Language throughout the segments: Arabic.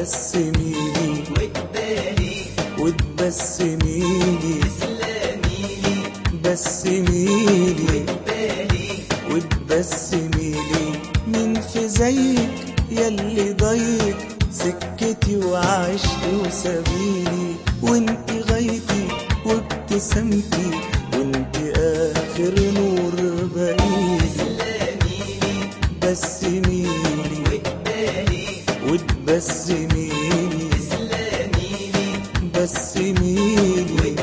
وتبسميلي وتبسميلي بسميلي وتبسميلي. مين في زيك ياللي ضيق سكتي وعشقي وسبيلي، وانت غايتي وابتسامتي وانت اخر نور بقيلي. بسميلي وتبسميلي بسميلي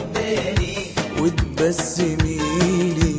وتبسميلي.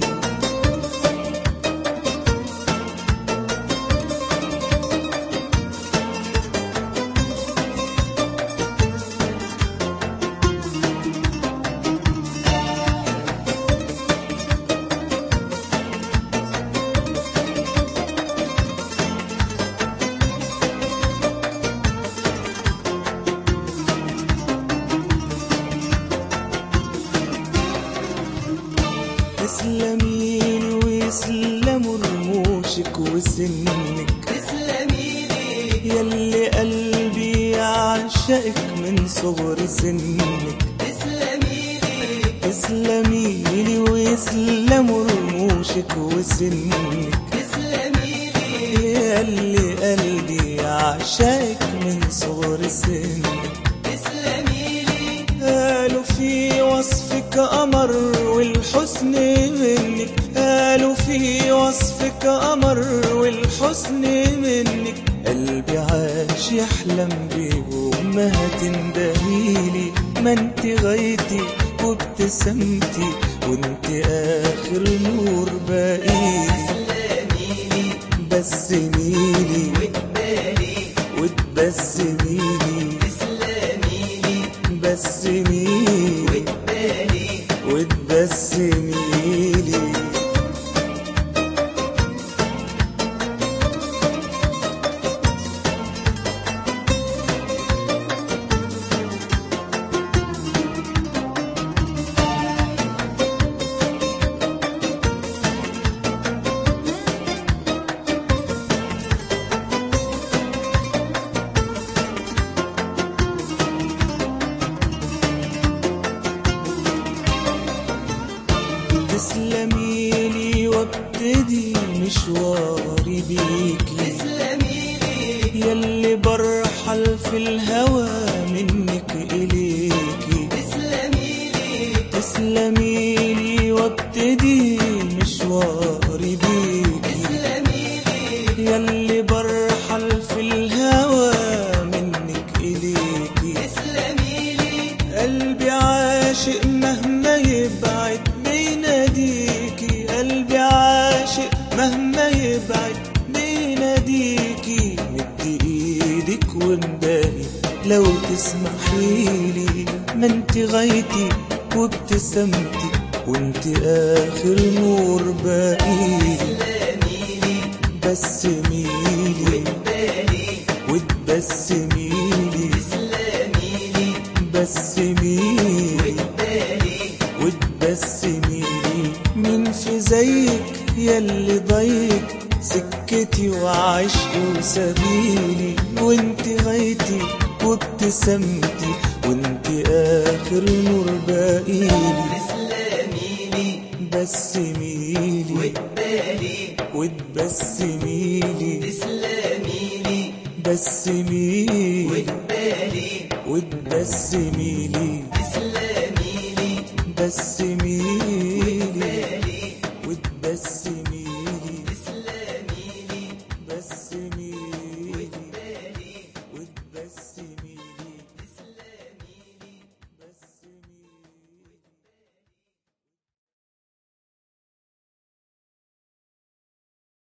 تسلميلي ويسلموا رموشك وسنك، تسلميلي ياللي قلبي يعشقك من صغر سنك. تسلميلي تسلميلي ويسلموا رموشك وسنك، تسلميلي ياللي قلبي يعشقك من صغر سنك. تسلميلي قالوا في وصفك قمر والحسن منك، قالوا في وصفك قمر والحسن منك. قلبي عاش يحلم بيه وما هتندهيلي، ما انت غايتي وابتسامتي وانت اخر نور باقيلي. بسميلي وتبسميلي بسميلي وتبسميلي. تسلميلي وابتدي مشواري بيكي، تسلميلي ياللي برحل في الهوى منك إليكي. تسلميلي تسلميلي وابتدي مشواري بيكي، تسلميلي ياللي برحل في الهوى منك إليكي. تسلميلي قلبي عاشق مهما يبعد بيناديكي، قلبي عاشق مهما يبعد بيناديكي. مدي ايدك ونداهي لو تسمحيلي، ما انت غايتي وابتسامتي وانت اخر نور باقيلي. بسميلي وتبسميلي بسميلي وتبسميلي. مين في زيك ياللي ضيق سكتي وعشقي وسبيلي، وانت غايتي وابتسامتي وانت اخر نور باقيلي. بسميلي وتبسميلي بسميلي وتبسميلي بسميلي